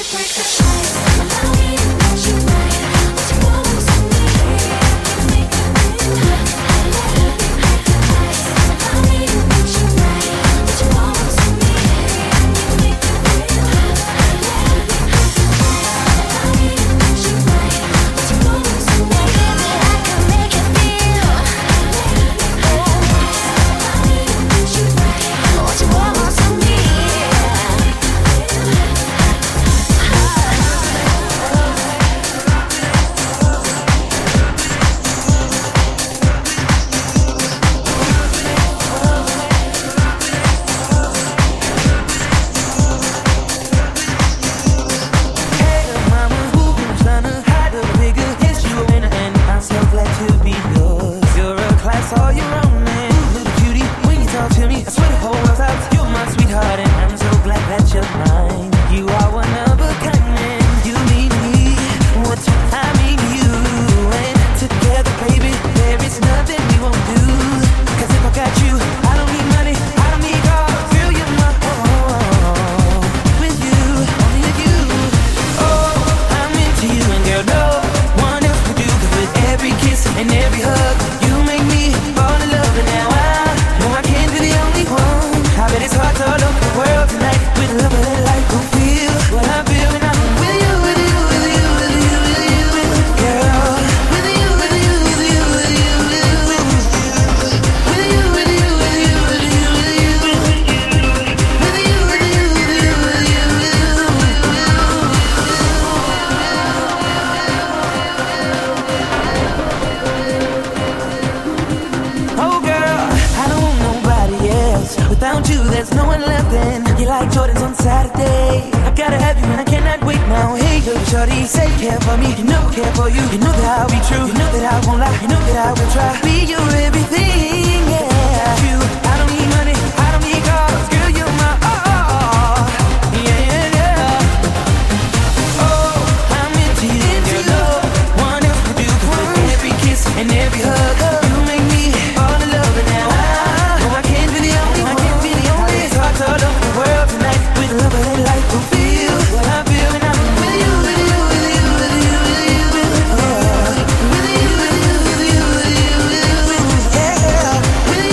With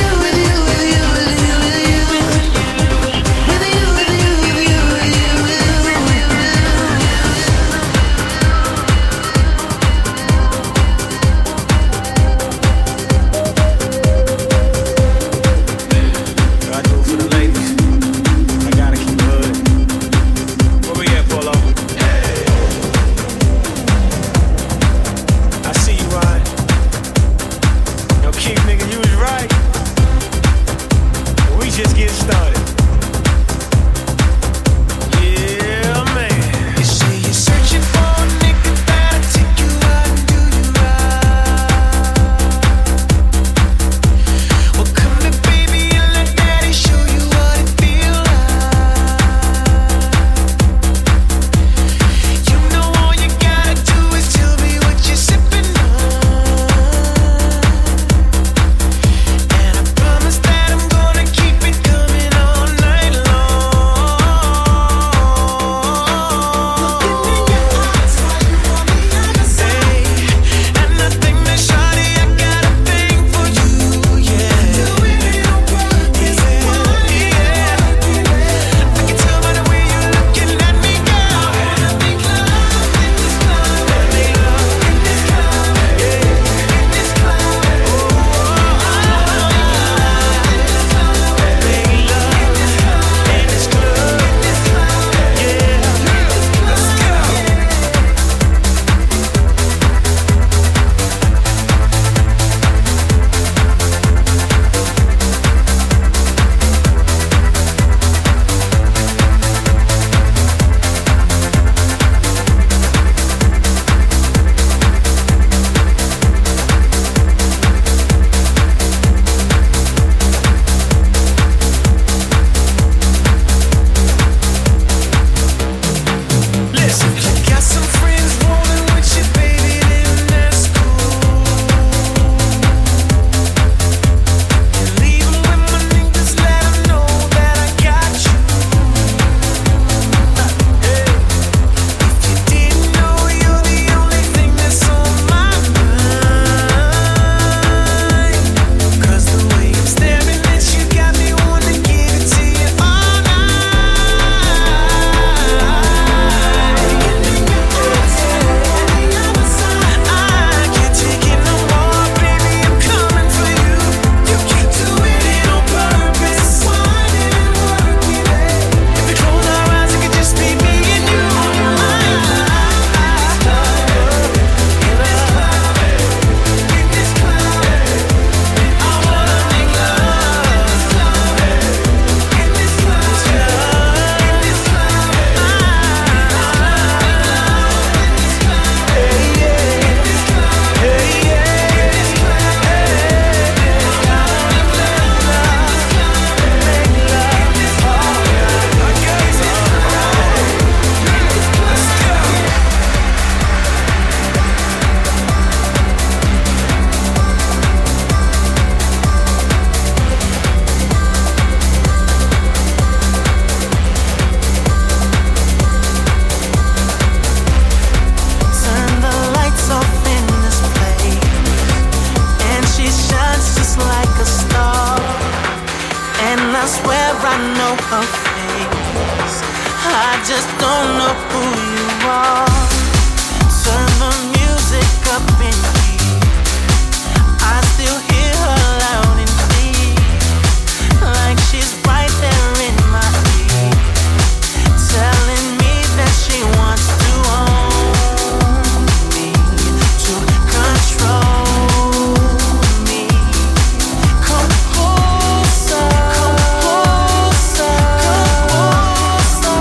just don't know who you are. Turn the music up in here. I still hear her loud and clear, like she's right there in my ear, telling me that she wants to own me, to control me. Come closer, come closer, come closer.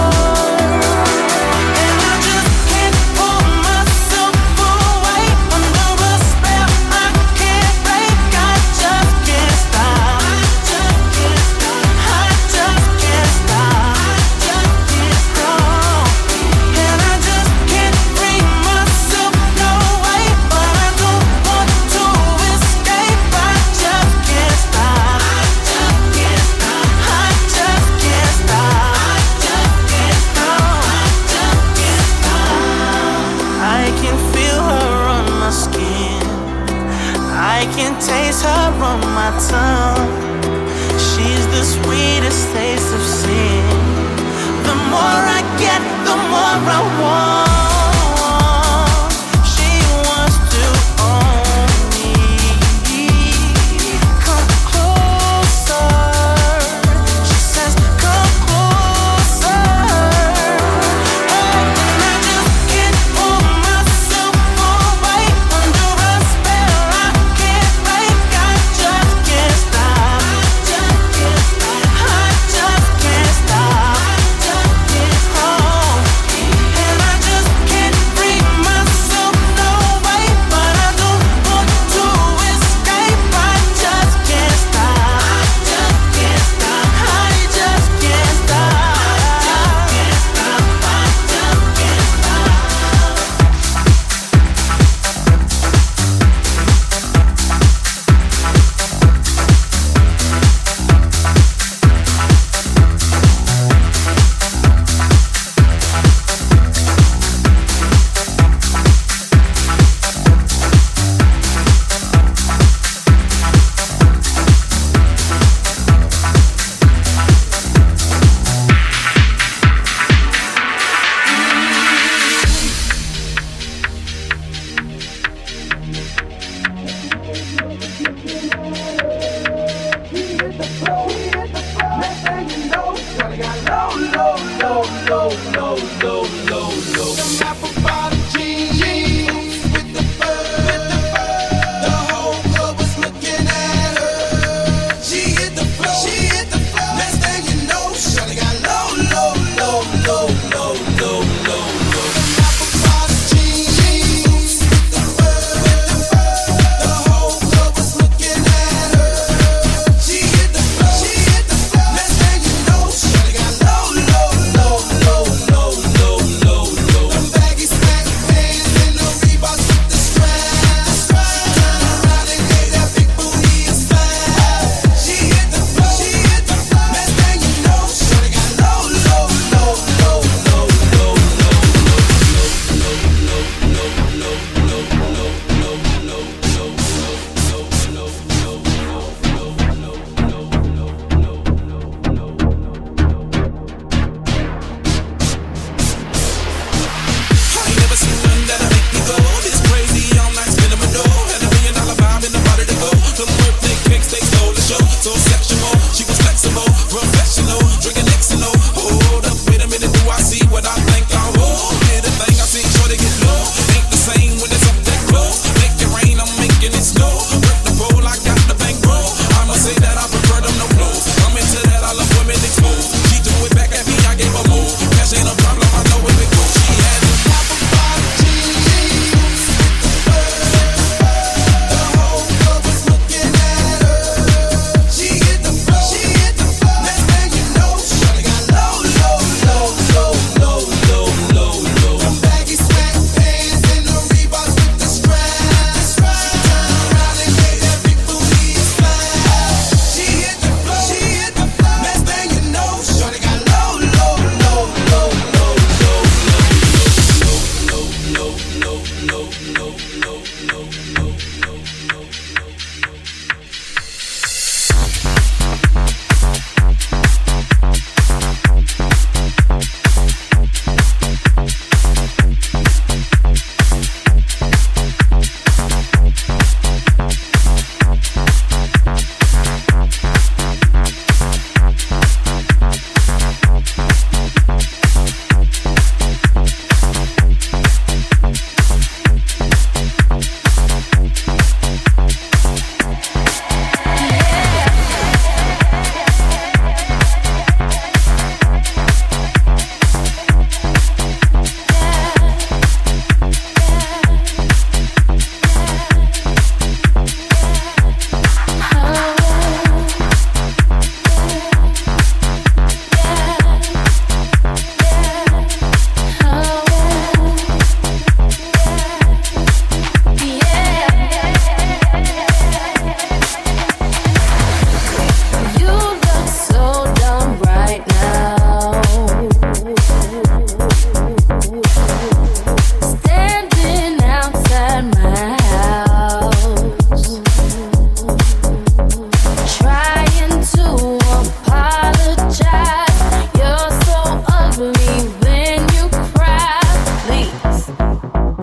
And I just can't pull myself away under a spell I can't break. I just can't stop. I just can't stop. I just can't stop. I just can't stop. And I just can't bring myself no way, but I don't want to escape. I just can't stop. I just can't stop. I just can't stop. I just can't stop. I just can't stop. I can feel her on my skin. I can taste her on my tongue. She's the sweetest taste of sin. The more I get, the more I want. She wants to own me. Come closer. She says, come closer. And I just can't pull myself away under a spell I can't break. I just can't stop. I just can't stop. I just can't stop. I just can't stop. And I just can't bring myself no way, but I don't want to escape. I just can't stop. I just can't stop. I just can't stop. I just can't stop. I just low, low, low, low, low, low.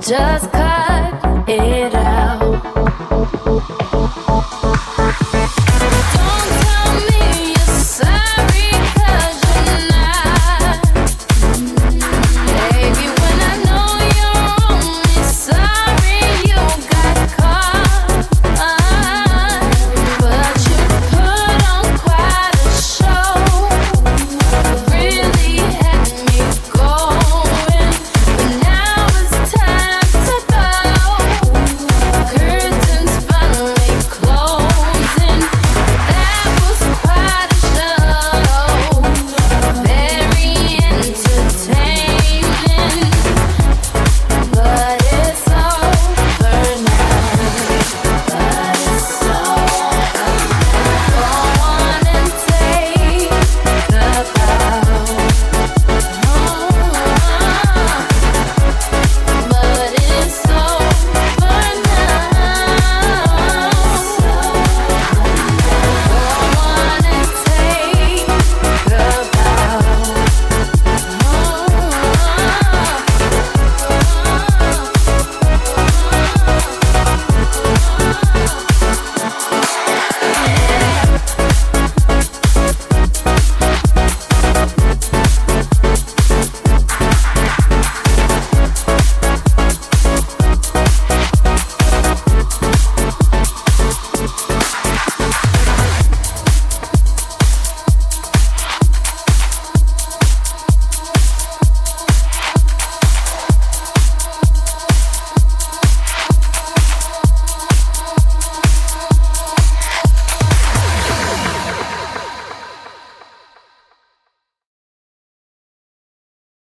Just cut it